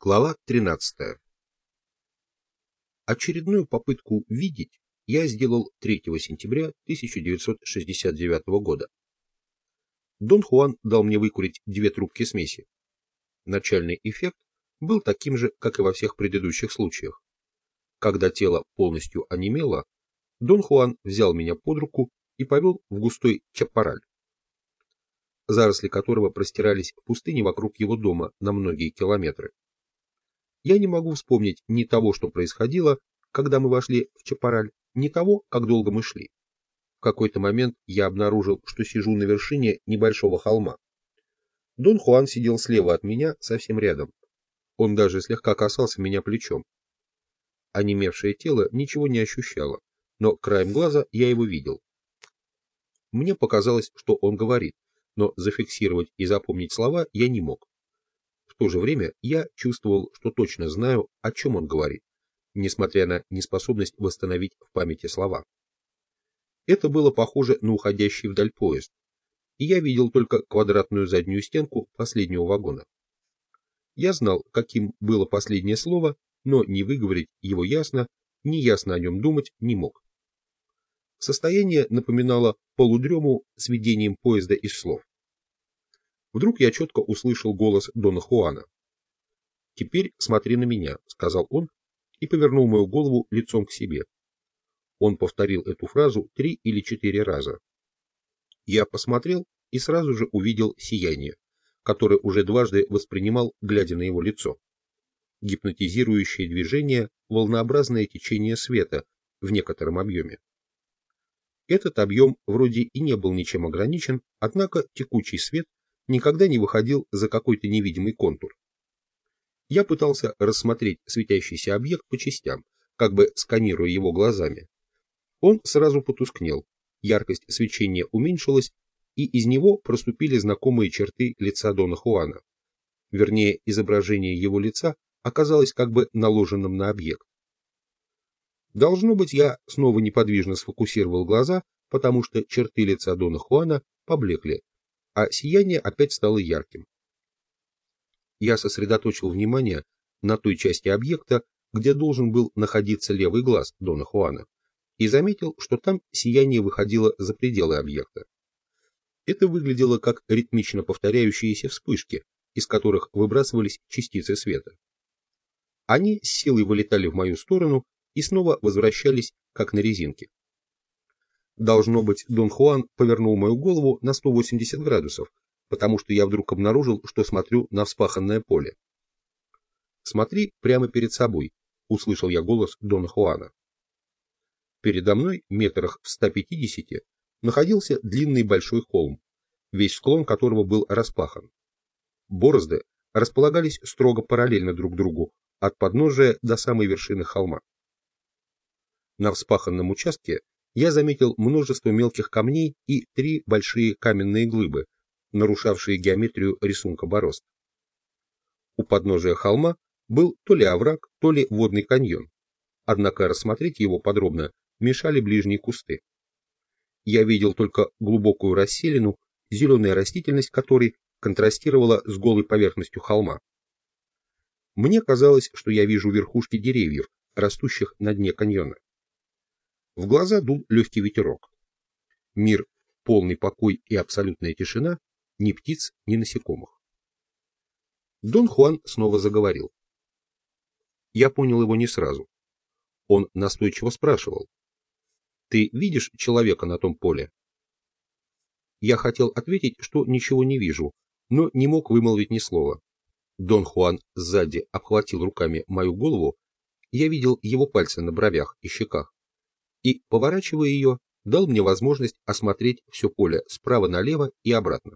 Глава 13. Очередную попытку видеть я сделал 3 сентября 1969 года. Дон Хуан дал мне выкурить 2 трубки смеси. Начальный эффект был таким же, как и во всех предыдущих случаях. Когда тело полностью онемело, Дон Хуан взял меня под руку и повел в густой чапараль, заросли которого простирались в пустыне вокруг его дома на многие километры. Я не могу вспомнить ни того, что происходило, когда мы вошли в чапараль, ни того, как долго мы шли. В какой-то момент я обнаружил, что сижу на вершине небольшого холма. Дон Хуан сидел слева от меня, совсем рядом. Он даже слегка касался меня плечом. Онемевшее тело ничего не ощущало, но краем глаза я его видел. Мне показалось, что он говорит, но зафиксировать и запомнить слова я не мог. В то же время я чувствовал, что точно знаю, о чем он говорит, несмотря на неспособность восстановить в памяти слова. Это было похоже на уходящий вдаль поезд, и я видел только квадратную заднюю стенку последнего вагона. Я знал, каким было последнее слово, но ни выговорить его ясно, ни ясно о нем думать не мог. Состояние напоминало полудрему с видением поезда из слов. Вдруг я четко услышал голос Дона Хуана. «Теперь смотри на меня», — сказал он и повернул мою голову лицом к себе. Он повторил эту фразу 3 или 4 раза. Я посмотрел и сразу же увидел сияние, которое уже дважды воспринимал, глядя на его лицо. Гипнотизирующее движение, волнообразное течение света в некотором объеме. Этот объем вроде и не был ничем ограничен, однако текучий свет никогда не выходил за какой-то невидимый контур. Я пытался рассмотреть светящийся объект по частям, как бы сканируя его глазами. Он сразу потускнел, яркость свечения уменьшилась, и из него проступили знакомые черты лица Дона Хуана. Вернее, изображение его лица оказалось как бы наложенным на объект. Должно быть, я снова неподвижно сфокусировал глаза, потому что черты лица Дона Хуана поблекли, а сияние опять стало ярким. Я сосредоточил внимание на той части объекта, где должен был находиться левый глаз Дона Хуана, и заметил, что там сияние выходило за пределы объекта. Это выглядело как ритмично повторяющиеся вспышки, из которых выбрасывались частицы света. Они с силой вылетали в мою сторону и снова возвращались, как на резинке. Должно быть, Дон Хуан повернул мою голову на 180 градусов, потому что я вдруг обнаружил, что смотрю на вспаханное поле. «Смотри прямо перед собой», — услышал я голос Дона Хуана. Передо мной, метрах в 150, находился длинный большой холм, весь склон которого был распахан. Борозды располагались строго параллельно друг другу, от подножия до самой вершины холма. На вспаханном участке я заметил множество мелких камней и 3 большие каменные глыбы, нарушавшие геометрию рисунка борозд. У подножия холма был то ли овраг, то ли водный каньон, однако рассмотреть его подробно мешали ближние кусты. Я видел только глубокую расселину, зеленая растительность которой контрастировала с голой поверхностью холма. Мне казалось, что я вижу верхушки деревьев, растущих на дне каньона. В глаза дул легкий ветерок. Мир, полный покой и абсолютная тишина, ни птиц, ни насекомых. Дон Хуан снова заговорил. Я понял его не сразу. Он настойчиво спрашивал: «Ты видишь человека на том поле?» Я хотел ответить, что ничего не вижу, но не мог вымолвить ни слова. Дон Хуан сзади обхватил руками мою голову, я видел его пальцы на бровях и щеках, и, поворачивая ее, дал мне возможность осмотреть все поле справа налево и обратно.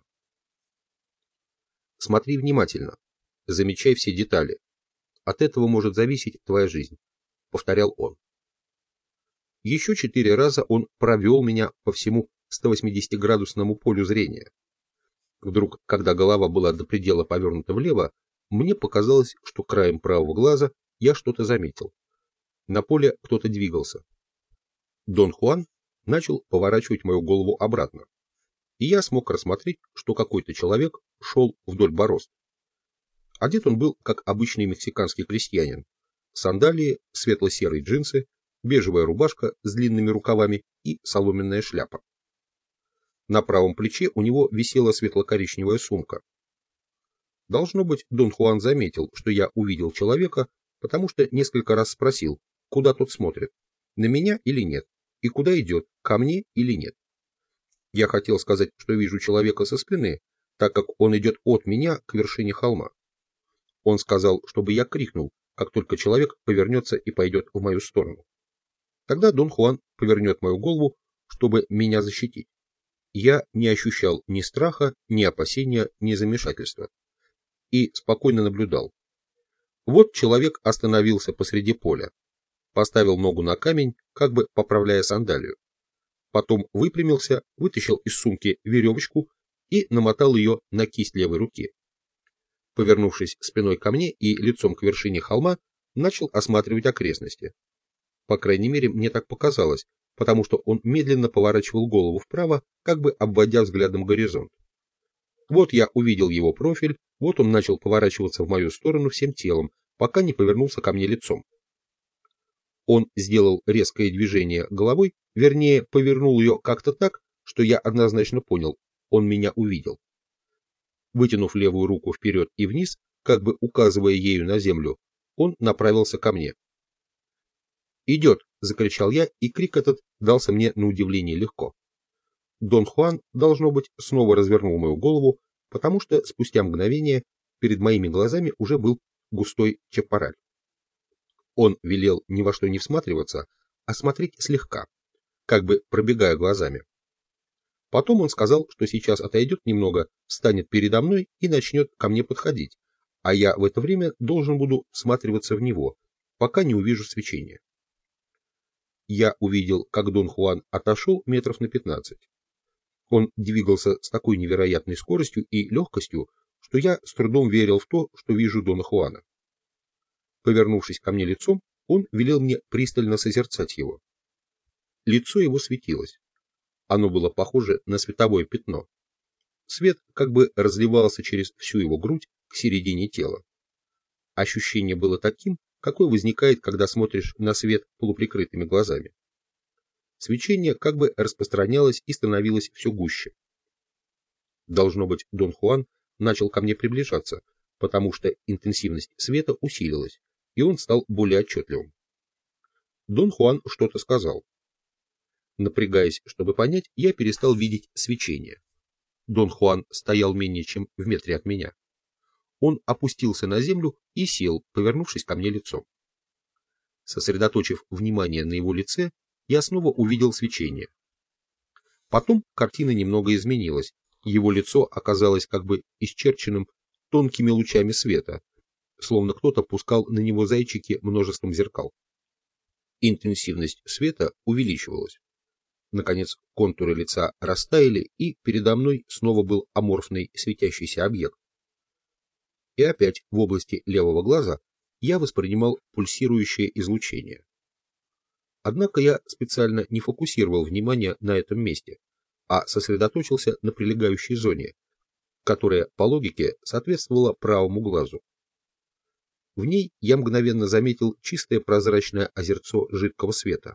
«Смотри внимательно, замечай все детали. От этого может зависеть твоя жизнь», — повторял он. Еще 4 раза он провел меня по всему 180-градусному полю зрения. Вдруг, когда голова была до предела повернута влево, мне показалось, что краем правого глаза я что-то заметил. На поле кто-то двигался. Дон Хуан начал поворачивать мою голову обратно, и я смог рассмотреть, что какой-то человек шел вдоль борозд. Одет он был, как обычный мексиканский крестьянин. Сандалии, светло-серые джинсы, бежевая рубашка с длинными рукавами и соломенная шляпа. На правом плече у него висела светло-коричневая сумка. Должно быть, Дон Хуан заметил, что я увидел человека, потому что несколько раз спросил, куда тот смотрит, на меня или нет, и куда идет, ко мне или нет. Я хотел сказать, что вижу человека со спины, так как он идет от меня к вершине холма. Он сказал, чтобы я крикнул, как только человек повернется и пойдет в мою сторону. Тогда Дон Хуан повернет мою голову, чтобы меня защитить. Я не ощущал ни страха, ни опасения, ни замешательства. И спокойно наблюдал. Вот человек остановился посреди поля, поставил ногу на камень, как бы поправляя сандалию. Потом выпрямился, вытащил из сумки веревочку и намотал ее на кисть левой руки. Повернувшись спиной ко мне и лицом к вершине холма, начал осматривать окрестности. По крайней мере, мне так показалось, потому что он медленно поворачивал голову вправо, как бы обводя взглядом горизонт. Вот я увидел его профиль, вот он начал поворачиваться в мою сторону всем телом, пока не повернулся ко мне лицом. Он сделал резкое движение головой, вернее, повернул ее как-то так, что я однозначно понял, он меня увидел. Вытянув левую руку вперед и вниз, как бы указывая ею на землю, он направился ко мне. «Идет!» — закричал я, и крик этот дался мне на удивление легко. Дон Хуан, должно быть, снова развернул мою голову, потому что спустя мгновение перед моими глазами уже был густой чапараль. Он велел ни во что не всматриваться, а смотреть слегка, как бы пробегая глазами. Потом он сказал, что сейчас отойдет немного, встанет передо мной и начнет ко мне подходить, а я в это время должен буду всматриваться в него, пока не увижу свечения. Я увидел, как Дон Хуан отошел метров на 15. Он двигался с такой невероятной скоростью и легкостью, что я с трудом верил в то, что вижу Дона Хуана. Повернувшись ко мне лицом, он велел мне пристально созерцать его. Лицо его светилось. Оно было похоже на световое пятно. Свет как бы разливался через всю его грудь к середине тела. Ощущение было таким, какое возникает, когда смотришь на свет полуприкрытыми глазами. Свечение как бы распространялось и становилось все гуще. Должно быть, Дон Хуан начал ко мне приближаться, потому что интенсивность света усилилась, и он стал более отчетливым. Дон Хуан что-то сказал. Напрягаясь, чтобы понять, я перестал видеть свечение. Дон Хуан стоял менее чем в метре от меня. Он опустился на землю и сел, повернувшись ко мне лицом. Сосредоточив внимание на его лице, я снова увидел свечение. Потом картина немного изменилась, его лицо оказалось как бы исчерченным тонкими лучами света, словно кто-то пускал на него зайчики множеством зеркал. Интенсивность света увеличивалась. Наконец контуры лица растаяли, и передо мной снова был аморфный светящийся объект. И опять в области левого глаза я воспринимал пульсирующее излучение. Однако я специально не фокусировал внимание на этом месте, а сосредоточился на прилегающей зоне, которая, по логике, соответствовала правому глазу. В ней я мгновенно заметил чистое прозрачное озерцо жидкого света.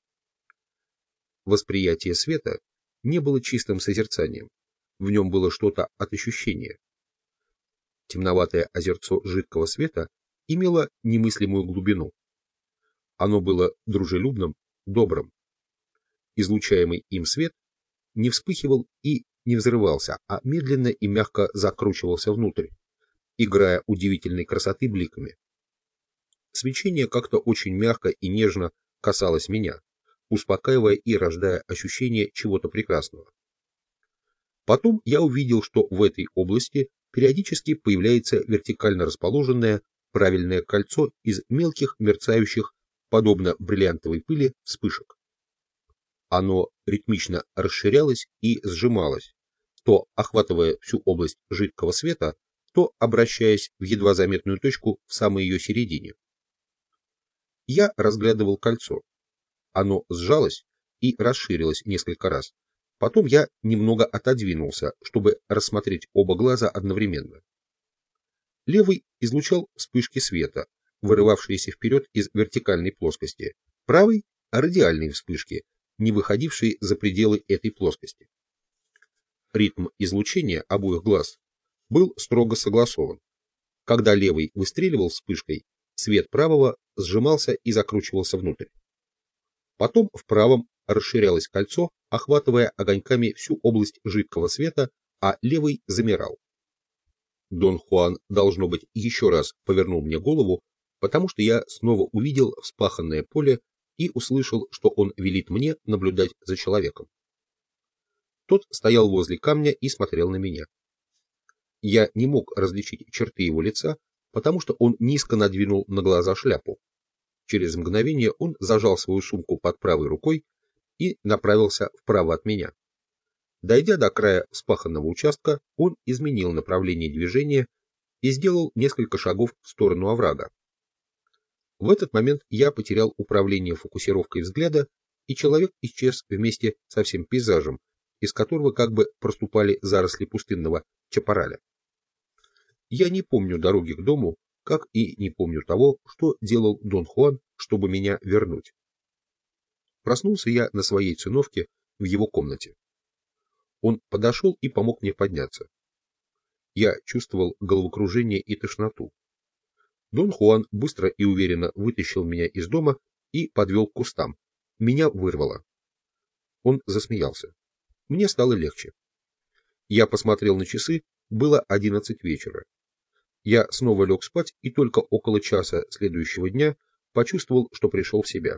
Восприятие света не было чистым созерцанием, в нем было что-то от ощущения. Темноватое озерцо жидкого света имело немыслимую глубину. Оно было дружелюбным, добрым. Излучаемый им свет не вспыхивал и не взрывался, а медленно и мягко закручивался внутрь, играя удивительной красоты бликами. Свечение как-то очень мягко и нежно касалось меня, успокаивая и рождая ощущение чего-то прекрасного. Потом я увидел, что в этой области периодически появляется вертикально расположенное правильное кольцо из мелких мерцающих, подобно бриллиантовой пыли, вспышек. Оно ритмично расширялось и сжималось, то охватывая всю область жидкого света, то обращаясь в едва заметную точку в самой ее середине. Я разглядывал кольцо. Оно сжалось и расширилось несколько раз. Потом я немного отодвинулся, чтобы рассмотреть оба глаза одновременно. Левый излучал вспышки света, вырывавшиеся вперед из вертикальной плоскости, правый – радиальные вспышки, не выходившие за пределы этой плоскости. Ритм излучения обоих глаз был строго согласован. Когда левый выстреливал вспышкой, свет правого сжимался и закручивался внутрь. Потом в правом расширялось кольцо, охватывая огоньками всю область жидкого света, а левый замирал. Дон Хуан, должно быть, еще раз повернул мне голову, потому что я снова увидел вспаханное поле и услышал, что он велит мне наблюдать за человеком. Тот стоял возле камня и смотрел на меня. Я не мог различить черты его лица, потому что он низко надвинул на глаза шляпу. Через мгновение он зажал свою сумку под правой рукой и направился вправо от меня. Дойдя до края вспаханного участка, он изменил направление движения и сделал несколько шагов в сторону оврага. В этот момент я потерял управление фокусировкой взгляда, и человек исчез вместе со всем пейзажем, из которого как бы проступали заросли пустынного чапараля. Я не помню дороги к дому, как и не помню того, что делал Дон Хуан, чтобы меня вернуть. Проснулся я на своей циновке в его комнате. Он подошел и помог мне подняться. Я чувствовал головокружение и тошноту. Дон Хуан быстро и уверенно вытащил меня из дома и подвел к кустам. Меня вырвало. Он засмеялся. Мне стало легче. Я посмотрел на часы, было 11 вечера. Я снова лег спать и только около часа следующего дня почувствовал, что пришел в себя.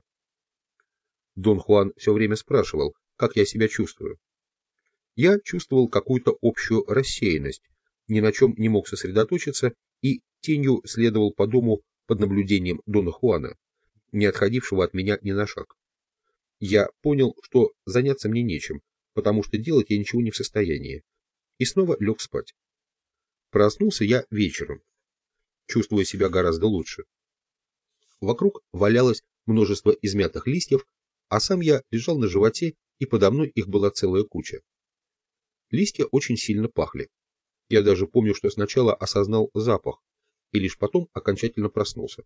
Дон Хуан все время спрашивал, как я себя чувствую. Я чувствовал какую-то общую рассеянность, ни на чем не мог сосредоточиться и тенью следовал по дому под наблюдением Дона Хуана, не отходившего от меня ни на шаг. Я понял, что заняться мне нечем, потому что делать я ничего не в состоянии, и снова лег спать. Проснулся я вечером, чувствуя себя гораздо лучше. Вокруг валялось множество измятых листьев, а сам я лежал на животе, и подо мной их была целая куча. Листья очень сильно пахли. Я даже помню, что сначала осознал запах, и лишь потом окончательно проснулся.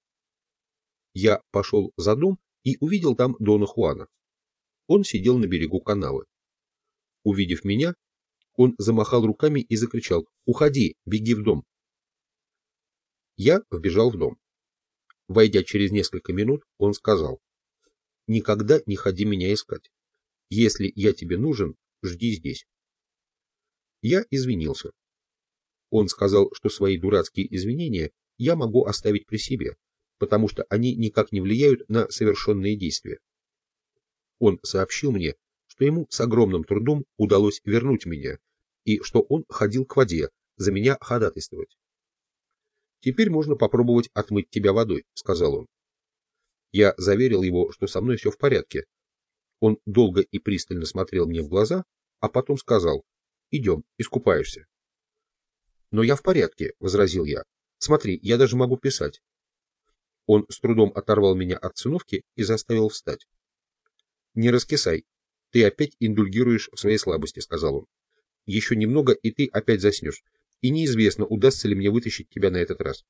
Я пошел за дом и увидел там Дона Хуана. Он сидел на берегу канавы. Увидев меня, он замахал руками и закричал: «Уходи, беги в дом!» Я вбежал в дом. Войдя через несколько минут, он сказал: «Никогда не ходи меня искать. Если я тебе нужен, жди здесь». Я извинился. Он сказал, что свои дурацкие извинения я могу оставить при себе, потому что они никак не влияют на совершенные действия. Он сообщил мне, что ему с огромным трудом удалось вернуть меня, и что он ходил к воде, за меня ходатайствовать. «Теперь можно попробовать отмыть тебя водой», — сказал он. Я заверил его, что со мной все в порядке. Он долго и пристально смотрел мне в глаза, а потом сказал: «Идем, искупаешься». «Но я в порядке», — возразил я. «Смотри, я даже могу писать». Он с трудом оторвал меня от циновки и заставил встать. «Не раскисай, ты опять индульгируешь в своей слабости», — сказал он. «Еще немного, и ты опять заснешь, и неизвестно, удастся ли мне вытащить тебя на этот раз».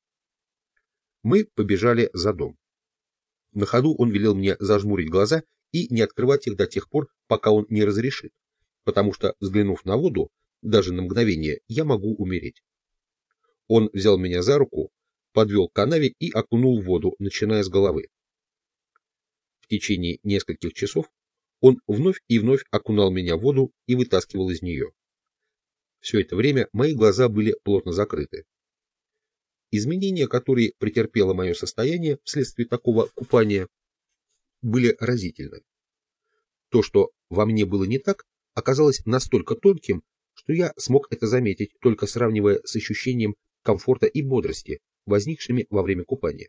Мы побежали за дом. На ходу он велел мне зажмурить глаза и не открывать их до тех пор, пока он не разрешит, потому что, взглянув на воду, даже на мгновение, я могу умереть. Он взял меня за руку, подвел к канаве и окунул в воду, начиная с головы. В течение нескольких часов он вновь и вновь окунал меня в воду и вытаскивал из нее. Все это время мои глаза были плотно закрыты. Изменения, которые претерпело мое состояние вследствие такого купания, были разительны. То, что во мне было не так, оказалось настолько тонким, что я смог это заметить, только сравнивая с ощущением комфорта и бодрости, возникшими во время купания.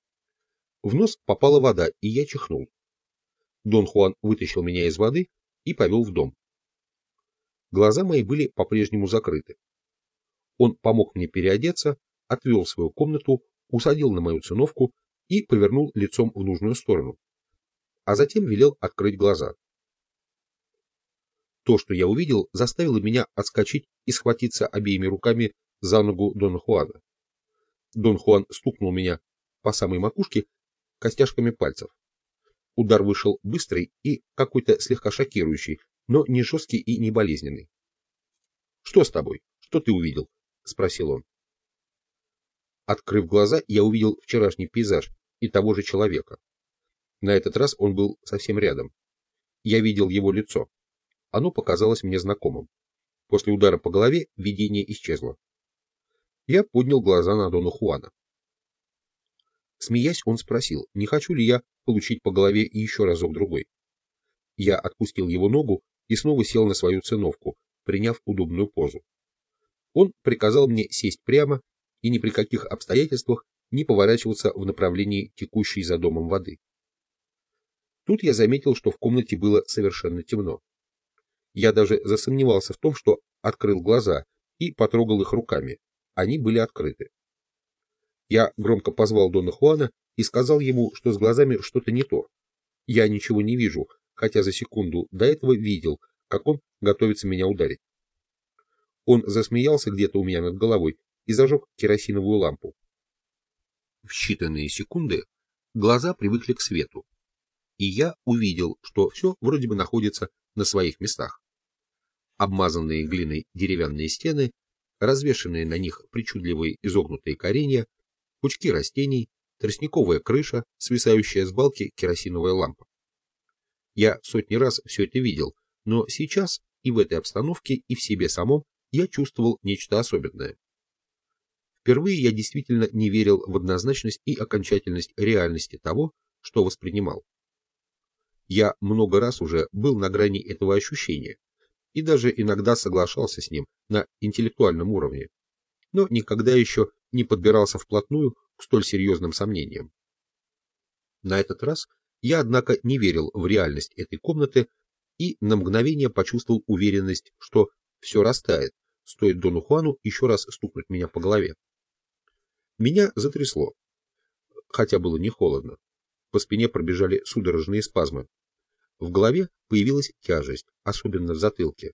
В нос попала вода, и я чихнул. Дон Хуан вытащил меня из воды и повел в дом. Глаза мои были по-прежнему закрыты. Он помог мне переодеться, отвел в свою комнату, усадил на мою циновку и повернул лицом в нужную сторону, а затем велел открыть глаза. То, что я увидел, заставило меня отскочить и схватиться обеими руками за ногу Дона Хуана. Дон Хуан стукнул меня по самой макушке костяшками пальцев. Удар вышел быстрый и какой-то слегка шокирующий, но не жесткий и не болезненный. «Что с тобой? Что ты увидел?» — спросил он. Открыв глаза, я увидел вчерашний пейзаж и того же человека. На этот раз он был совсем рядом. Я видел его лицо. Оно показалось мне знакомым. После удара по голове видение исчезло. Я поднял глаза на Дона Хуана. Смеясь, он спросил, не хочу ли я получить по голове еще разок-другой. Я отпустил его ногу и снова сел на свою циновку, приняв удобную позу. Он приказал мне сесть прямо и ни при каких обстоятельствах не поворачиваться в направлении текущей за домом воды. Тут я заметил, что в комнате было совершенно темно. Я даже засомневался в том, что открыл глаза и потрогал их руками. Они были открыты. Я громко позвал Дона Хуана и сказал ему, что с глазами что-то не то. Я ничего не вижу, хотя за секунду до этого видел, как он готовится меня ударить. Он засмеялся где-то у меня над головой и зажег керосиновую лампу. В считанные секунды глаза привыкли к свету, и я увидел, что все вроде бы находится на своих местах. Обмазанные глиной деревянные стены, развешанные на них причудливые изогнутые коренья, пучки растений, тростниковая крыша, свисающая с балки керосиновая лампа. Я сотни раз все это видел, но сейчас и в этой обстановке, и в себе самом я чувствовал нечто особенное. Впервые я действительно не верил в однозначность и окончательность реальности того, что воспринимал. Я много раз уже был на грани этого ощущения и даже иногда соглашался с ним на интеллектуальном уровне, но никогда еще не подбирался вплотную к столь серьезным сомнениям. На этот раз я, однако, не верил в реальность этой комнаты и на мгновение почувствовал уверенность, что все растает, стоит Дону Хуану еще раз стукнуть меня по голове. Меня затрясло, хотя было не холодно. По спине пробежали судорожные спазмы. В голове появилась тяжесть, особенно в затылке.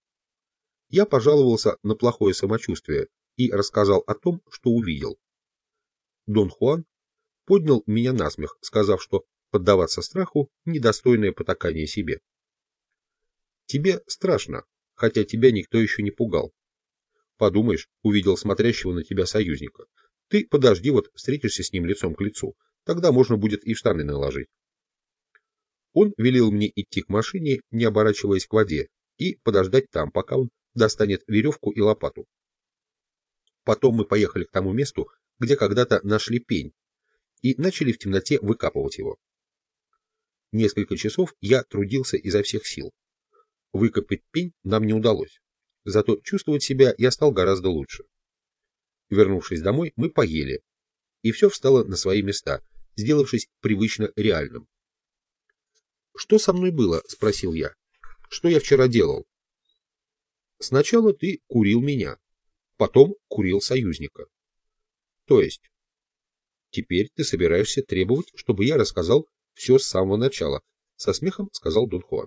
Я пожаловался на плохое самочувствие и рассказал о том, что увидел. Дон Хуан поднял меня на смех, сказав, что поддаваться страху – недостойное потакание себе. Тебе страшно, хотя тебя никто еще не пугал. Подумаешь, увидел смотрящего на тебя союзника. Ты подожди, вот встретишься с ним лицом к лицу, тогда можно будет и штаны наложить. Он велел мне идти к машине, не оборачиваясь к воде, и подождать там, пока он достанет веревку и лопату. Потом мы поехали к тому месту, где когда-то нашли пень, и начали в темноте выкапывать его. Несколько часов я трудился изо всех сил. Выкопать пень нам не удалось, зато чувствовать себя я стал гораздо лучше. Вернувшись домой, мы поели, и все встало на свои места, сделавшись привычно реальным. «Что со мной было?» — спросил я. «Что я вчера делал?» «Сначала ты курил меня, потом курил союзника. То есть, теперь ты собираешься требовать, чтобы я рассказал все с самого начала», — со смехом сказал Дон Хуан.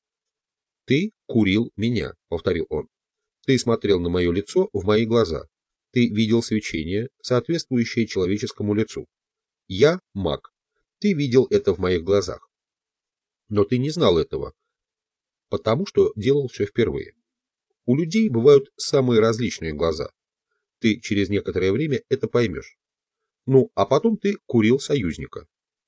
«Ты курил меня», — повторил он. «Ты смотрел на мое лицо в мои глаза. Ты видел свечение, соответствующее человеческому лицу. Я маг. Ты видел это в моих глазах. Но ты не знал этого, потому что делал все впервые. У людей бывают самые различные глаза. Ты через некоторое время это поймешь. Ну, а потом ты курил союзника.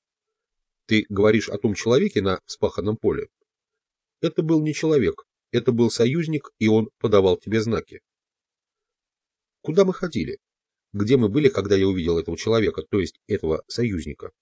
Ты говоришь о том человеке на вспаханном поле. Это был не человек, это был союзник, и он подавал тебе знаки. Куда мы ходили? Где мы были, когда я увидел этого человека, то есть этого союзника?»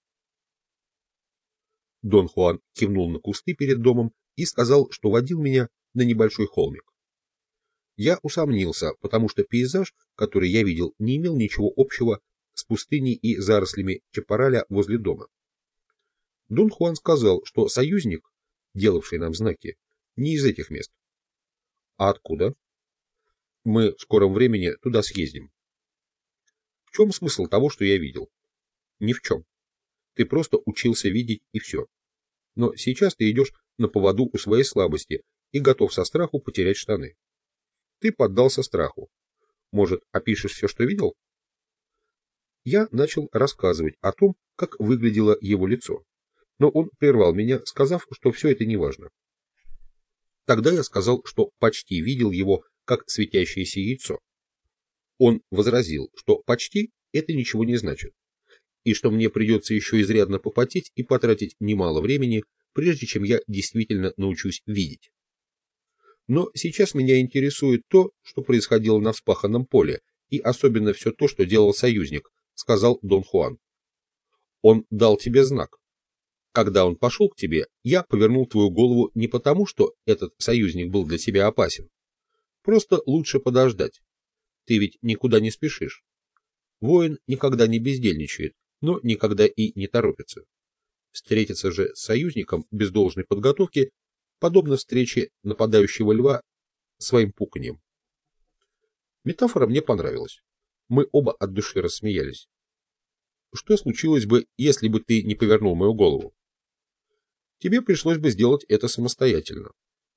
Дон Хуан кивнул на кусты перед домом и сказал, что водил меня на небольшой холмик. Я усомнился, потому что пейзаж, который я видел, не имел ничего общего с пустыней и зарослями чапараля возле дома. Дон Хуан сказал, что союзник, делавший нам знаки, не из этих мест. А откуда? Мы в скором времени туда съездим. В чем смысл того, что я видел? Ни в чем. Ты просто учился видеть и все. Но сейчас ты идешь на поводу у своей слабости и готов со страху потерять штаны. Ты поддался страху. Может, опишешь все, что видел? Я начал рассказывать о том, как выглядело его лицо, но он прервал меня, сказав, что все это неважно. Тогда я сказал, что почти видел его как светящееся яйцо. Он возразил, что почти это ничего не значит, и что мне придется еще изрядно попотеть и потратить немало времени, прежде чем я действительно научусь видеть. Но сейчас меня интересует то, что происходило на вспаханном поле, и особенно все то, что делал союзник, сказал Дон Хуан. Он дал тебе знак. Когда он пошел к тебе, я повернул твою голову не потому, что этот союзник был для тебя опасен. Просто лучше подождать. Ты ведь никуда не спешишь. Воин никогда не бездельничает, но никогда и не торопится. Встретиться же с союзником без должной подготовки подобно встрече нападающего льва своим пуканьем. Метафора мне понравилась. Мы оба от души рассмеялись. Что случилось бы, если бы ты не повернул мою голову? Тебе пришлось бы сделать это самостоятельно.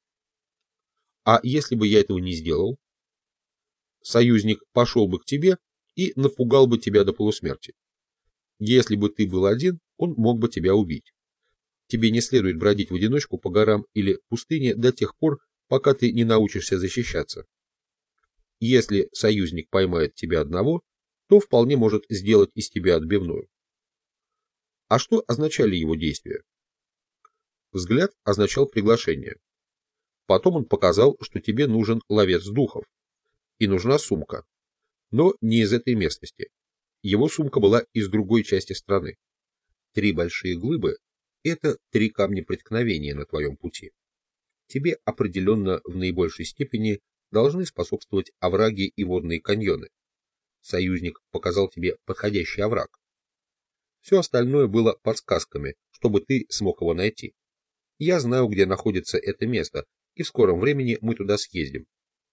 А если бы я этого не сделал? Союзник пошел бы к тебе и напугал бы тебя до полусмерти. Если бы ты был один, он мог бы тебя убить. Тебе не следует бродить в одиночку по горам или пустыне до тех пор, пока ты не научишься защищаться. Если союзник поймает тебя одного, то вполне может сделать из тебя отбивную. А что означали его действия? Взгляд означал приглашение. Потом он показал, что тебе нужен ловец духов. И нужна сумка. Но не из этой местности. Его сумка была из другой части страны. 3 большие глыбы – это 3 камня преткновения на твоем пути. Тебе определенно в наибольшей степени должны способствовать овраги и водные каньоны. Союзник показал тебе подходящий овраг. Все остальное было подсказками, чтобы ты смог его найти. Я знаю, где находится это место, и в скором времени мы туда съездим.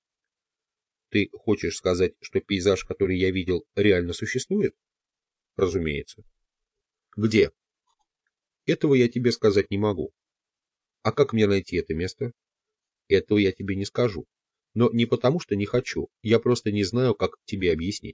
Ты хочешь сказать, что пейзаж, который я видел, реально существует? Разумеется. Где? Этого я тебе сказать не могу. А как мне найти это место? Этого я тебе не скажу. Но не потому, что не хочу, я просто не знаю, как тебе объяснить.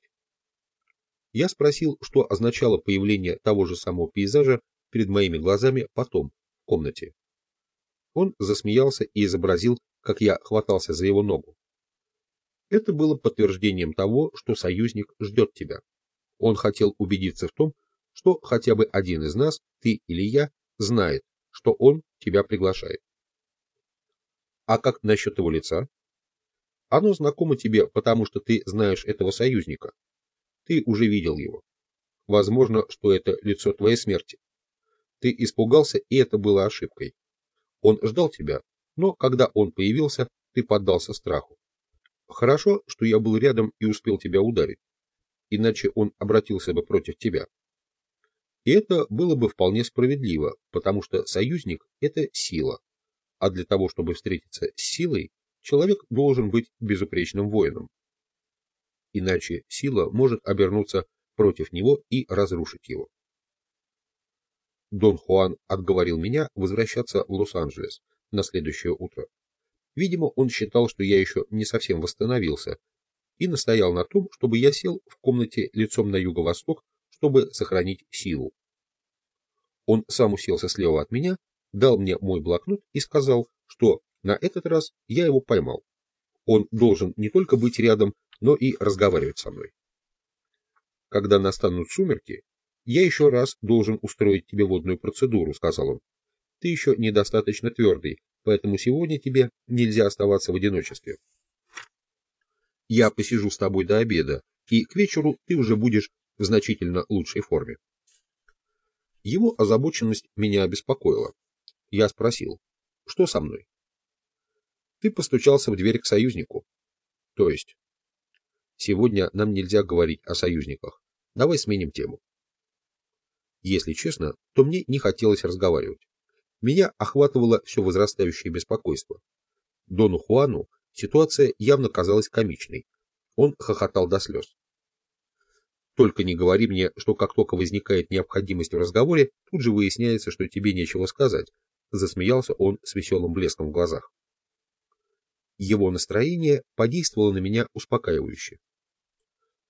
Я спросил, что означало появление того же самого пейзажа перед моими глазами потом, в комнате. Он засмеялся и изобразил, как я хватался за его ногу. Это было подтверждением того, что союзник ждет тебя. Он хотел убедиться в том, что хотя бы один из нас, ты или я, знает, что он тебя приглашает. А как насчет его лица? Оно знакомо тебе, потому что ты знаешь этого союзника. Ты уже видел его. Возможно, что это лицо твоей смерти. Ты испугался, и это было ошибкой. Он ждал тебя, но когда он появился, ты поддался страху. Хорошо, что я был рядом и успел тебя ударить, иначе он обратился бы против тебя. И это было бы вполне справедливо, потому что союзник – это сила, а для того, чтобы встретиться с силой, человек должен быть безупречным воином. Иначе сила может обернуться против него и разрушить его. Дон Хуан отговорил меня возвращаться в Лос-Анджелес на следующее утро. Видимо, он считал, что я еще не совсем восстановился, и настоял на том, чтобы я сел в комнате лицом на юго-восток, чтобы сохранить силу. Он сам уселся слева от меня, дал мне мой блокнот и сказал, что на этот раз я его поймал. Он должен не только быть рядом, но и разговаривать со мной. Когда настанут сумерки, я еще раз должен устроить тебе водную процедуру, сказал он. Ты еще недостаточно твердый, поэтому сегодня тебе нельзя оставаться в одиночестве. Я посижу с тобой до обеда, и к вечеру ты уже будешь в значительно лучшей форме. Его озабоченность меня обеспокоила. Я спросил, что со мной? Ты постучался в дверь к союзнику. То есть? Сегодня нам нельзя говорить о союзниках. Давай сменим тему. Если честно, то мне не хотелось разговаривать. Меня охватывало все возрастающее беспокойство. Дону Хуану ситуация явно казалась комичной. Он хохотал до слез. Только не говори мне, что как только возникает необходимость в разговоре, тут же выясняется, что тебе нечего сказать. Засмеялся он с веселым блеском в глазах. Его настроение подействовало на меня успокаивающе.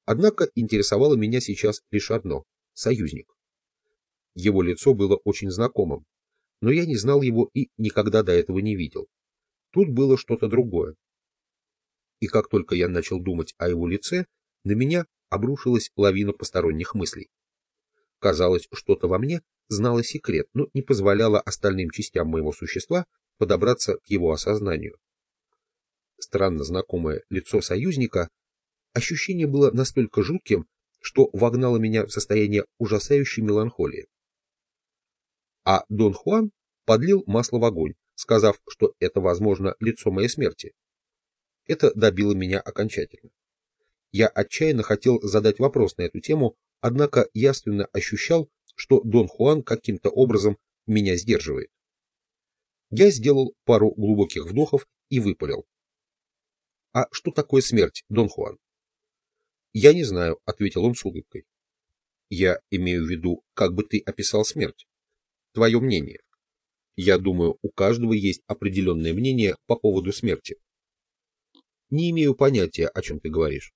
Однако интересовало меня сейчас лишь одно — союзник. Его лицо было очень знакомым, но я не знал его и никогда до этого не видел. Тут было что-то другое. И как только я начал думать о его лице, на меня обрушилась лавина посторонних мыслей. Казалось, что-то во мне знало секрет, но не позволяло остальным частям моего существа подобраться к его осознанию. Странно знакомое лицо союзника, ощущение было настолько жутким, что вогнало меня в состояние ужасающей меланхолии. А Дон Хуан подлил масло в огонь, сказав, что это, возможно, лицо моей смерти. Это добило меня окончательно. Я отчаянно хотел задать вопрос на эту тему, однако явственно ощущал, что Дон Хуан каким-то образом меня сдерживает. Я сделал пару глубоких вдохов и выпалил. «А что такое смерть, Дон Хуан?» «Я не знаю», — ответил он с улыбкой. «Я имею в виду, как бы ты описал смерть? Твое мнение. Я думаю, у каждого есть определенное мнение по поводу смерти». «Не имею понятия, о чем ты говоришь».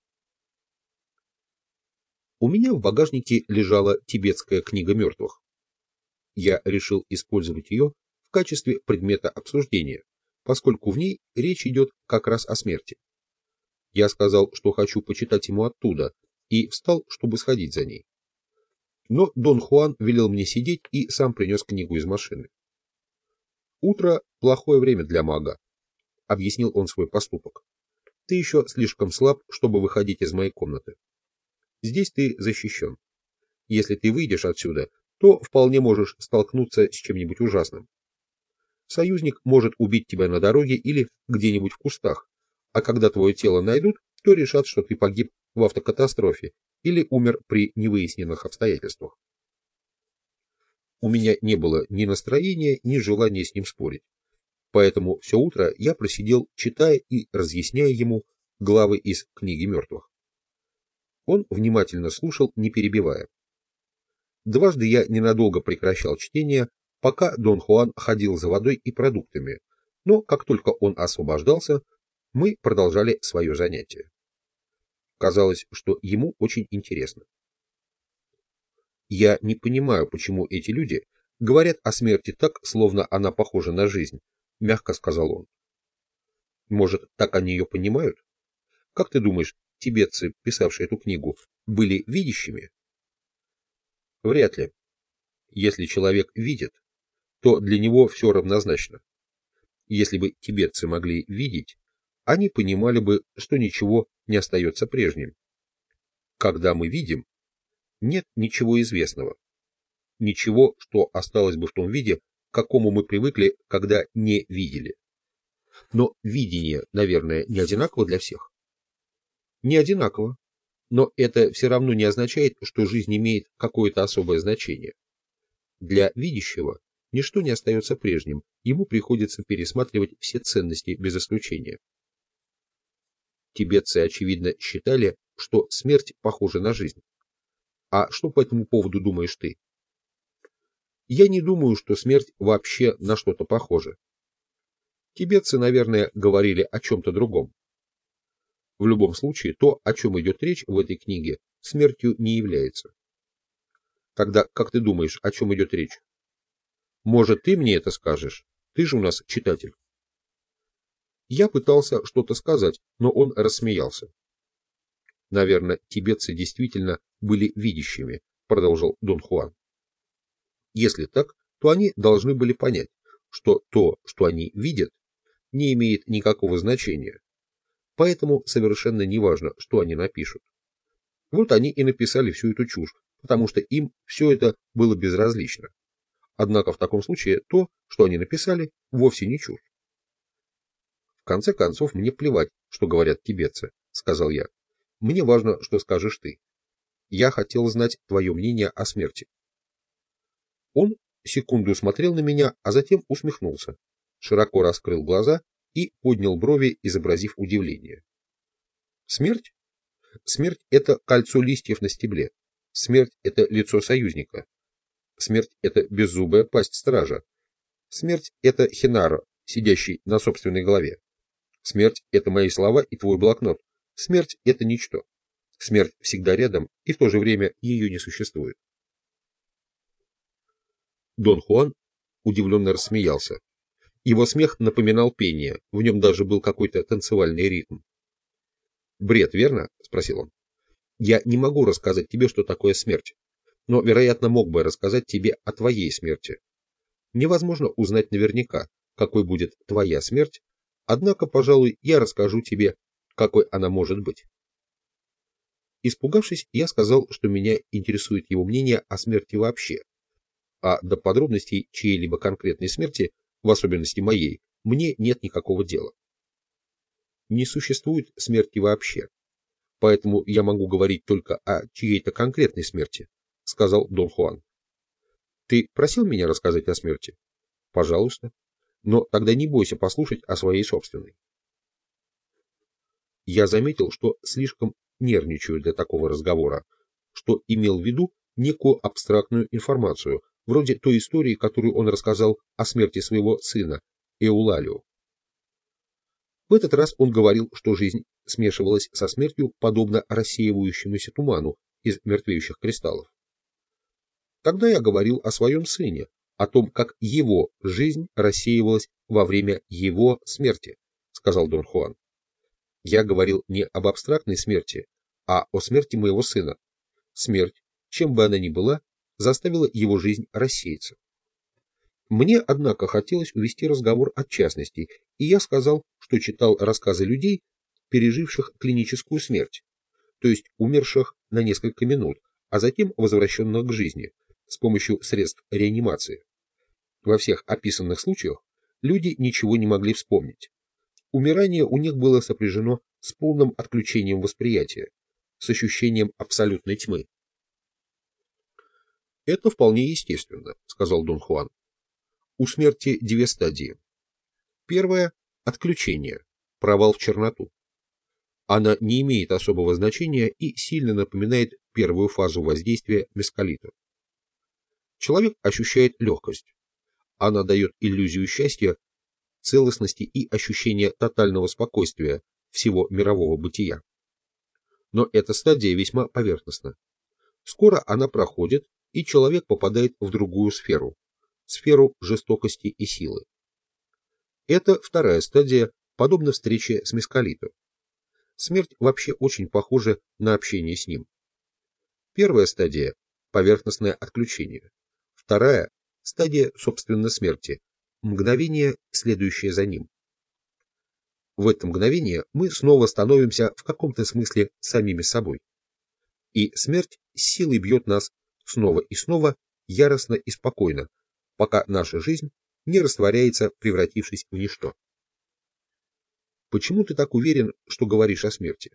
У меня в багажнике лежала тибетская книга мертвых. Я решил использовать ее в качестве предмета обсуждения, поскольку в ней речь идет как раз о смерти. Я сказал, что хочу почитать ему оттуда, и встал, чтобы сходить за ней. Но Дон Хуан велел мне сидеть и сам принес книгу из машины. «Утро – плохое время для мага», — объяснил он свой поступок. «Ты еще слишком слаб, чтобы выходить из моей комнаты. Здесь ты защищен. Если ты выйдешь отсюда, то вполне можешь столкнуться с чем-нибудь ужасным. Союзник может убить тебя на дороге или где-нибудь в кустах, а когда твое тело найдут, то решат, что ты погиб в автокатастрофе или умер при невыясненных обстоятельствах». У меня не было ни настроения, ни желания с ним спорить. Поэтому все утро я просидел, читая и разъясняя ему главы из книги мертвых. Он внимательно слушал, не перебивая. Дважды я ненадолго прекращал чтение, пока Дон Хуан ходил за водой и продуктами, но как только он освобождался, мы продолжали свое занятие. Казалось, что ему очень интересно. «Я не понимаю, почему эти люди говорят о смерти так, словно она похожа на жизнь», — мягко сказал он. «Может, так они ее понимают? Как ты думаешь, тибетцы, писавшие эту книгу, были видящими?» «Вряд ли. Если человек видит, то для него все равнозначно. Если бы тибетцы могли видеть, они понимали бы, что ничего не остается прежним. Когда мы видим, нет ничего известного. Ничего, что осталось бы в том виде, к какому мы привыкли, когда не видели. Но видение, наверное, не одинаково для всех». «Не одинаково. Но это все равно не означает, что жизнь имеет какое-то особое значение. Для видящего ничто не остается прежним, ему приходится пересматривать все ценности без исключения». Тибетцы, очевидно, считали, что смерть похожа на жизнь. А что по этому поводу думаешь ты? Я не думаю, что смерть вообще на что-то похожа. Тибетцы, наверное, говорили о чем-то другом. В любом случае, то, о чем идет речь в этой книге, смертью не является. Тогда, как ты думаешь, о чем идет речь? Может, ты мне это скажешь? Ты же у нас читатель. Я пытался что-то сказать, но он рассмеялся. «Наверное, тибетцы действительно были видящими», — продолжил Дон Хуан. «Если так, то они должны были понять, что то, что они видят, не имеет никакого значения. Поэтому совершенно неважно, что они напишут. Вот они и написали всю эту чушь, потому что им все это было безразлично. Однако в таком случае то, что они написали, вовсе не чушь». «В конце концов, мне плевать, что говорят тибетцы», — сказал я. «Мне важно, что скажешь ты. Я хотел знать твое мнение о смерти». Он секунду смотрел на меня, а затем усмехнулся, широко раскрыл глаза и поднял брови, изобразив удивление. «Смерть? Смерть — это кольцо листьев на стебле. Смерть — это лицо союзника. Смерть — это беззубая пасть стража. Смерть — это Хинара, сидящий на собственной голове. Смерть — это мои слова и твой блокнот. Смерть — это ничто. Смерть всегда рядом, и в то же время ее не существует. Дон Хуан удивленно рассмеялся. Его смех напоминал пение, в нем даже был какой-то танцевальный ритм. «Бред, верно?» — спросил он. «Я не могу рассказать тебе, что такое смерть, но, вероятно, мог бы рассказать тебе о твоей смерти. Невозможно узнать наверняка, какой будет твоя смерть, однако, пожалуй, я расскажу тебе, какой она может быть». Испугавшись, я сказал, что меня интересует его мнение о смерти вообще, а до подробностей чьей-либо конкретной смерти, в особенности моей, мне нет никакого дела. Не существует смерти вообще, поэтому я могу говорить только о чьей-то конкретной смерти, сказал Дон Хуан. Ты просил меня рассказать о смерти? Пожалуйста. Но тогда не бойся послушать о своей собственной. Я заметил, что слишком нервничаю для такого разговора, что имел в виду некую абстрактную информацию, вроде той истории, которую он рассказал о смерти своего сына, Эулалио. В этот раз он говорил, что жизнь смешивалась со смертью, подобно рассеивающемуся туману из мертвеющих кристаллов. Тогда я говорил о своем сыне, о том, как его жизнь рассеивалась во время его смерти, сказал Дон Хуан. Я говорил не об абстрактной смерти, а о смерти моего сына. Смерть, чем бы она ни была, заставила его жизнь рассеяться. Мне, однако, хотелось увести разговор от частностей, и я сказал, что читал рассказы людей, переживших клиническую смерть, то есть умерших на несколько минут, а затем возвращенных к жизни с помощью средств реанимации. Во всех описанных случаях люди ничего не могли вспомнить. Умирание у них было сопряжено с полным отключением восприятия, с ощущением абсолютной тьмы. «Это вполне естественно», — сказал Дон Хуан. «У смерти две стадии. Первая — отключение, провал в черноту. Она не имеет особого значения и сильно напоминает первую фазу воздействия мескалита. Человек ощущает легкость. Она дает иллюзию счастья, целостности и ощущение тотального спокойствия всего мирового бытия. Но эта стадия весьма поверхностна. Скоро она проходит, и человек попадает в другую сферу, сферу жестокости и силы. Это вторая стадия, подобно встрече с мескалитом. Смерть вообще очень похожа на общение с ним. Первая стадия – поверхностное отключение. Вторая – стадия, собственно, смерти, мгновение, следующее за ним. В это мгновение мы снова становимся в каком-то смысле самими собой. И смерть с силой бьет нас снова и снова, яростно и спокойно, пока наша жизнь не растворяется, превратившись в ничто. Почему ты так уверен, что говоришь о смерти?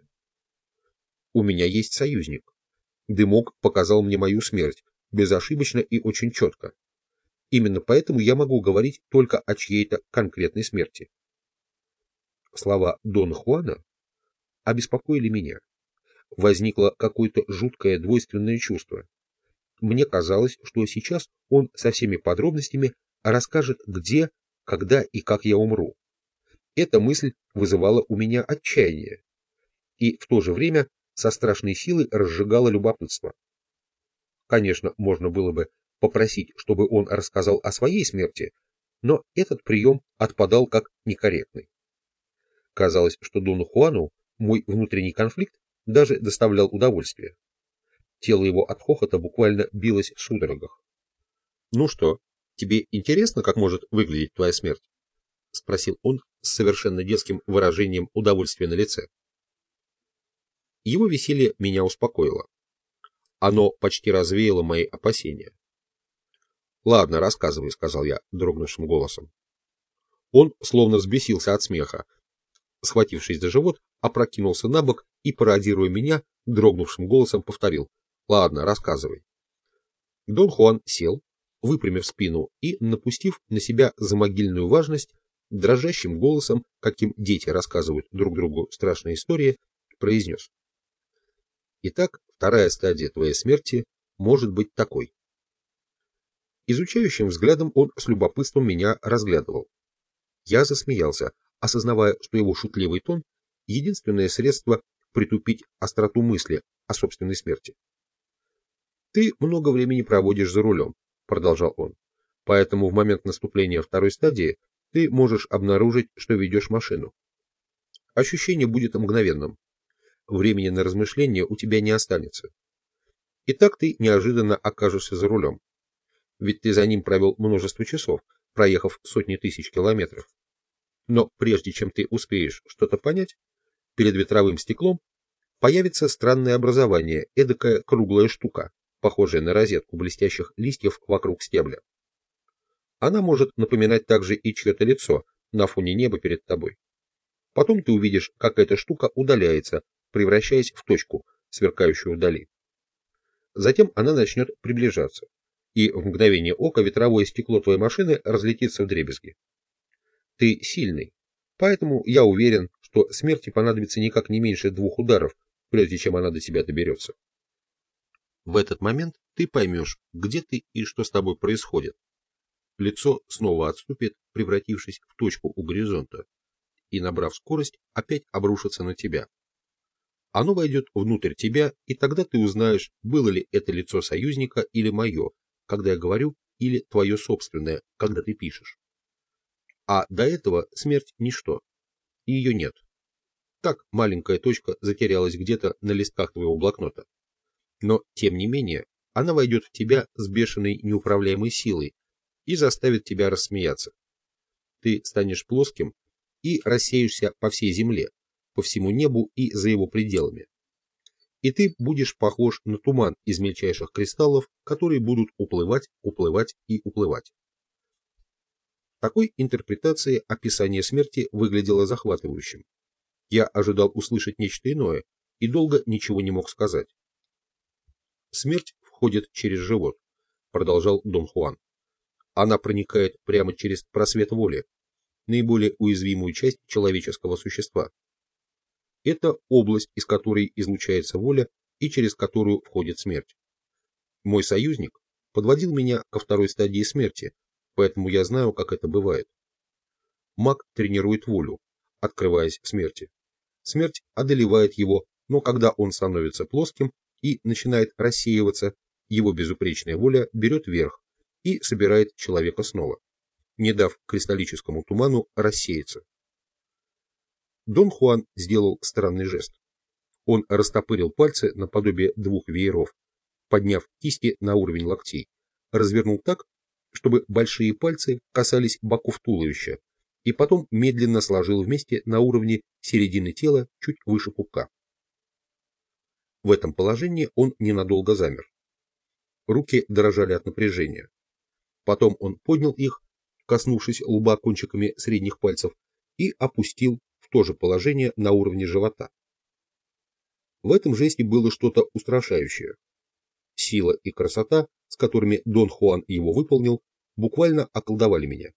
У меня есть союзник. Дымок показал мне мою смерть, безошибочно и очень четко. Именно поэтому я могу говорить только о чьей-то конкретной смерти. Слова Дона Хуана обеспокоили меня. Возникло какое-то жуткое двойственное чувство. Мне казалось, что сейчас он со всеми подробностями расскажет, где, когда и как я умру. Эта мысль вызывала у меня отчаяние и в то же время со страшной силой разжигала любопытство. Конечно, можно было бы попросить, чтобы он рассказал о своей смерти, но этот прием отпадал как некорректный. Казалось, что Дону Хуану мой внутренний конфликт даже доставлял удовольствие. Тело его от хохота буквально билось в судорогах. «Ну что, тебе интересно, как может выглядеть твоя смерть?» — спросил он с совершенно детским выражением удовольствия на лице. Его веселье меня успокоило. Оно почти развеяло мои опасения. «Ладно, рассказывай», — сказал я дрогнувшим голосом. Он словно взбесился от смеха. Схватившись за живот, опрокинулся на бок и, пародируя меня, дрогнувшим голосом повторил: «Ладно, рассказывай». Дон Хуан сел, выпрямив спину и, напустив на себя замогильную важность, дрожащим голосом, каким дети рассказывают друг другу страшные истории, произнес: «Итак, вторая стадия твоей смерти может быть такой». Изучающим взглядом он с любопытством меня разглядывал. Я засмеялся, осознавая, что его шутливый тон — единственное средство притупить остроту мысли, о собственной смерти. «Ты много времени проводишь за рулем», — продолжал он, «поэтому в момент наступления второй стадии ты можешь обнаружить, что ведешь машину. Ощущение будет мгновенным. Времени на размышления у тебя не останется. И так ты неожиданно окажешься за рулем. Ведь ты за ним провел множество часов, проехав сотни тысяч километров. Но прежде чем ты успеешь что-то понять, перед ветровым стеклом появится странное образование, эдакая круглая штука, похожая на розетку блестящих листьев вокруг стебля. Она может напоминать также и чье-то лицо на фоне неба перед тобой. Потом ты увидишь, как эта штука удаляется, превращаясь в точку, сверкающую вдали. Затем она начнет приближаться, и в мгновение ока ветровое стекло твоей машины разлетится вдребезги. Ты сильный, поэтому я уверен, что смерти понадобится никак не меньше 2 ударов, прежде чем она до тебя доберется. В этот момент ты поймешь, где ты и что с тобой происходит. Лицо снова отступит, превратившись в точку у горизонта, и, набрав скорость, опять обрушится на тебя. Оно войдет внутрь тебя, и тогда ты узнаешь, было ли это лицо союзника или мое, когда я говорю, или твое собственное, когда ты пишешь. А до этого смерть ничто, и ее нет. Так маленькая точка затерялась где-то на листках твоего блокнота. Но, тем не менее, она войдет в тебя с бешеной неуправляемой силой и заставит тебя рассмеяться. Ты станешь плоским и рассеешься по всей земле, по всему небу и за его пределами. И ты будешь похож на туман из мельчайших кристаллов, которые будут уплывать, уплывать и уплывать. Такой интерпретации описание смерти выглядело захватывающим. Я ожидал услышать нечто иное и долго ничего не мог сказать. «Смерть входит через живот», — продолжал Дон Хуан. «Она проникает прямо через просвет воли, наиболее уязвимую часть человеческого существа. Это область, из которой излучается воля и через которую входит смерть. Мой союзник подводил меня ко второй стадии смерти, поэтому я знаю, как это бывает. Маг тренирует волю, открываясь смерти. Смерть одолевает его, но когда он становится плоским и начинает рассеиваться, его безупречная воля берет верх и собирает человека снова, не дав кристаллическому туману рассеяться. Дон Хуан сделал странный жест. Он растопырил пальцы наподобие 2 вееров, подняв кисти на уровень локтей, развернул так, чтобы большие пальцы касались боков туловища, и потом медленно сложил вместе на уровне середины тела чуть выше пупка. В этом положении он ненадолго замер. Руки дрожали от напряжения. Потом он поднял их, коснувшись лба кончиками средних пальцев, и опустил в то же положение на уровне живота. В этом жесте было что-то устрашающее. Сила и красота, с которыми Дон Хуан его выполнил, буквально околдовали меня.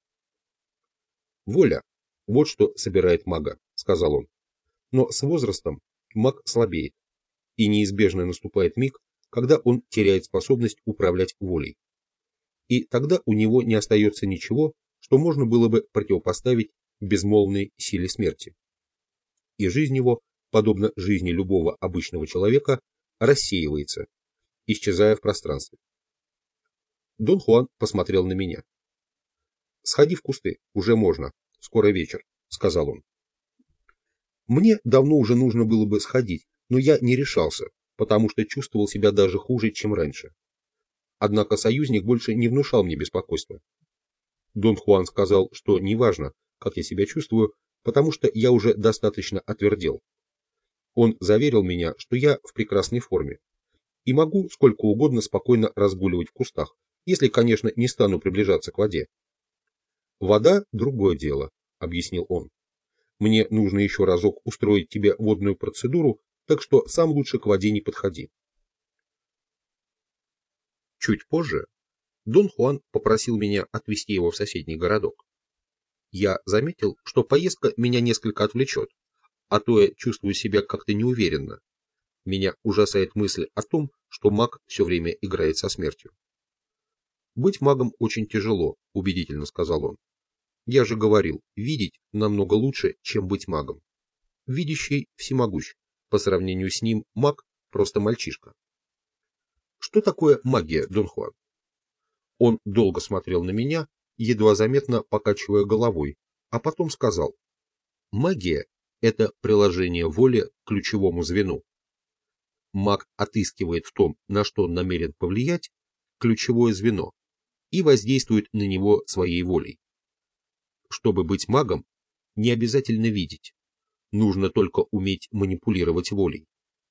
«Воля — вот что собирает мага», — сказал он. «Но с возрастом маг слабеет, и неизбежно наступает миг, когда он теряет способность управлять волей. И тогда у него не остается ничего, что можно было бы противопоставить безмолвной силе смерти. И жизнь его, подобно жизни любого обычного человека, рассеивается, исчезая в пространстве». Дон Хуан посмотрел на меня. «Сходи в кусты, уже можно, скоро вечер», — сказал он. Мне давно уже нужно было бы сходить, но я не решался, потому что чувствовал себя даже хуже, чем раньше. Однако союзник больше не внушал мне беспокойства. Дон Хуан сказал, что неважно, как я себя чувствую, потому что я уже достаточно отвердел. Он заверил меня, что я в прекрасной форме и могу сколько угодно спокойно разгуливать в кустах, если, конечно, не стану приближаться к воде. «Вода – другое дело», – объяснил он. «Мне нужно еще разок устроить тебе водную процедуру, так что сам лучше к воде не подходи». Чуть позже Дон Хуан попросил меня отвезти его в соседний городок. Я заметил, что поездка меня несколько отвлечет, а то я чувствую себя как-то неуверенно. Меня ужасает мысль о том, что маг все время играет со смертью. «Быть магом очень тяжело», — убедительно сказал он. «Я же говорил, видеть намного лучше, чем быть магом. Видящий всемогущ. По сравнению с ним маг просто мальчишка. Что такое магия, Дон Хуан? Он долго смотрел на меня, едва заметно покачивая головой, а потом сказал: магия – это приложение воли к ключевому звену. Маг отыскивает в том, на что он намерен повлиять, ключевое звено и воздействует на него своей волей. Чтобы быть магом, не обязательно видеть, нужно только уметь манипулировать волей.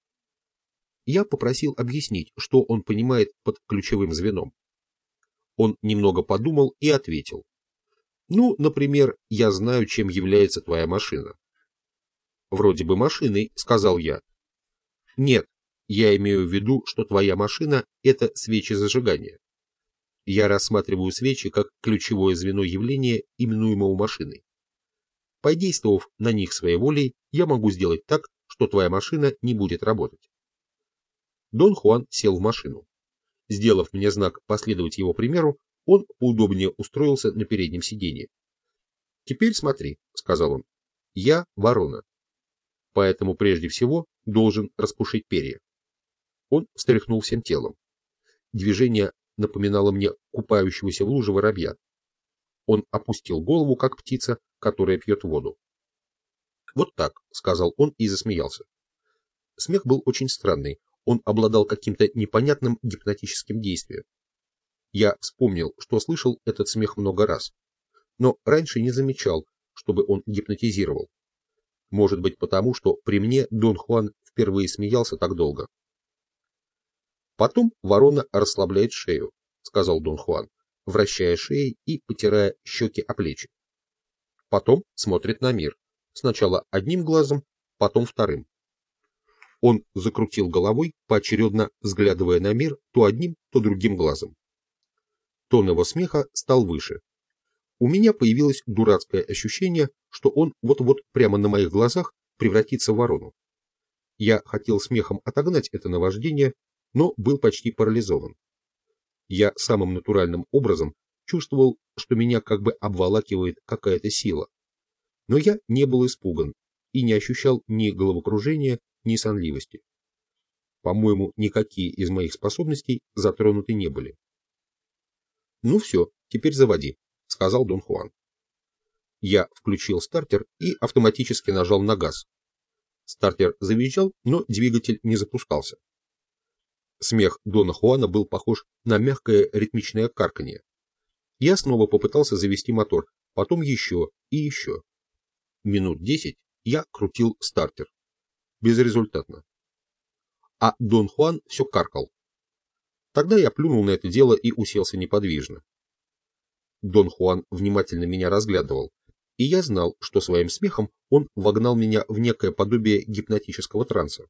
Я попросил объяснить, что он понимает под ключевым звеном. Он немного подумал и ответил: ну, например, я знаю, чем является твоя машина. Вроде бы машиной, сказал я. Нет, я имею в виду, что твоя машина – это свечи зажигания. Я рассматриваю свечи как ключевое звено явления, именуемого машиной. Подействовав на них своей волей, я могу сделать так, что твоя машина не будет работать. Дон Хуан сел в машину. Сделав мне знак последовать его примеру, он поудобнее устроился на переднем сиденье. «Теперь смотри», — сказал он, — «я ворона, поэтому прежде всего должен распушить перья». Он встряхнул всем телом. Движение напоминало мне купающегося в луже воробья. Он опустил голову, как птица, которая пьет воду. «Вот так», — сказал он и засмеялся. Смех был очень странный, он обладал каким-то непонятным гипнотическим действием. Я вспомнил, что слышал этот смех много раз, но раньше не замечал, чтобы он гипнотизировал. Может быть потому, что при мне Дон Хуан впервые смеялся так долго. «Потом ворона расслабляет шею», — сказал Дон Хуан, вращая шеей и потирая щеки о плечи. Потом смотрит на мир, сначала одним глазом, потом вторым. Он закрутил головой, поочередно взглядывая на мир то одним, то другим глазом. Тон его смеха стал выше. У меня появилось дурацкое ощущение, что он вот-вот прямо на моих глазах превратится в ворону. Я хотел смехом отогнать это наваждение, но был почти парализован. Я самым натуральным образом чувствовал, что меня как бы обволакивает какая-то сила. Но я не был испуган и не ощущал ни головокружения, ни сонливости. По-моему, никакие из моих способностей затронуты не были. «Ну все, теперь заводи», — сказал Дон Хуан. Я включил стартер и автоматически нажал на газ. Стартер завизжал, но двигатель не запускался. Смех Дона Хуана был похож на мягкое ритмичное карканье. Я снова попытался завести мотор, потом еще и еще. Минут 10 я крутил стартер. Безрезультатно. А Дон Хуан все каркал. Тогда я плюнул на это дело и уселся неподвижно. Дон Хуан внимательно меня разглядывал, и я знал, что своим смехом он вогнал меня в некое подобие гипнотического транса.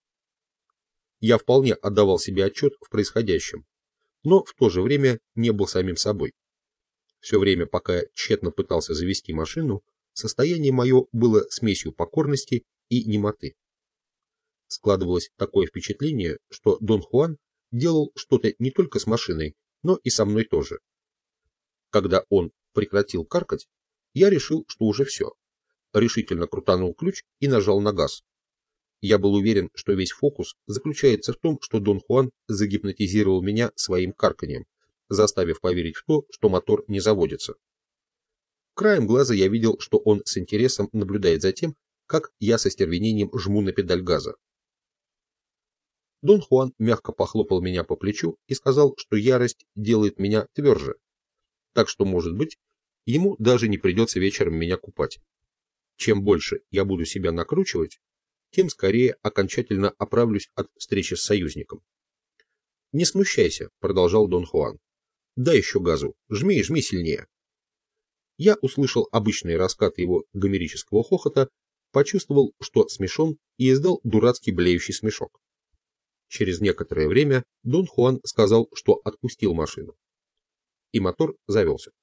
Я вполне отдавал себе отчет в происходящем, но в то же время не был самим собой. Все время, пока я тщетно пытался завести машину, состояние мое было смесью покорности и немоты. Складывалось такое впечатление, что Дон Хуан делал что-то не только с машиной, но и со мной тоже. Когда он прекратил каркать, я решил, что уже все. Решительно крутанул ключ и нажал на газ. Я был уверен, что весь фокус заключается в том, что Дон Хуан загипнотизировал меня своим карканьем, заставив поверить в то, что мотор не заводится. Краем глаза я видел, что он с интересом наблюдает за тем, как я со стервенением жму на педаль газа. Дон Хуан мягко похлопал меня по плечу и сказал, что ярость делает меня тверже, так что, может быть, ему даже не придется вечером меня купать. Чем больше я буду себя накручивать, тем скорее окончательно оправлюсь от встречи с союзником. «Не смущайся», — продолжал Дон Хуан. «Дай еще газу, жми сильнее». Я услышал обычные раскаты его гомерического хохота, почувствовал, что смешон, и издал дурацкий блеющий смешок. Через некоторое время Дон Хуан сказал, что отпустил машину. И мотор завелся.